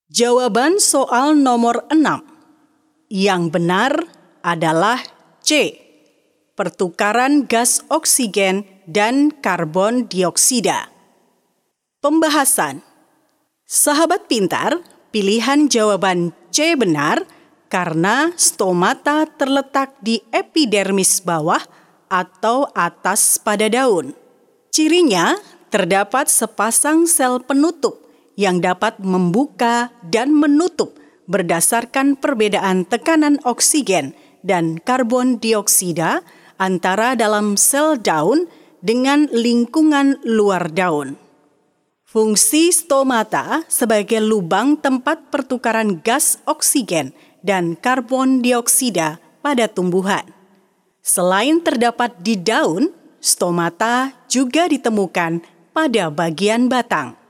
Jawaban soal nomor 6. Yang benar adalah C. Pertukaran gas oksigen dan karbon dioksida. Pembahasan. Sahabat pintar, pilihan jawaban C benar karena stomata terletak di epidermis bawah atau atas pada daun. Cirinya terdapat sepasang sel penutup yang dapat membuka dan menutup berdasarkan perbedaan tekanan oksigen dan karbon dioksida antara dalam sel daun dengan lingkungan luar daun. Fungsi stomata sebagai lubang tempat pertukaran gas oksigen dan karbon dioksida pada tumbuhan. Selain terdapat di daun, stomata juga ditemukan pada bagian batang.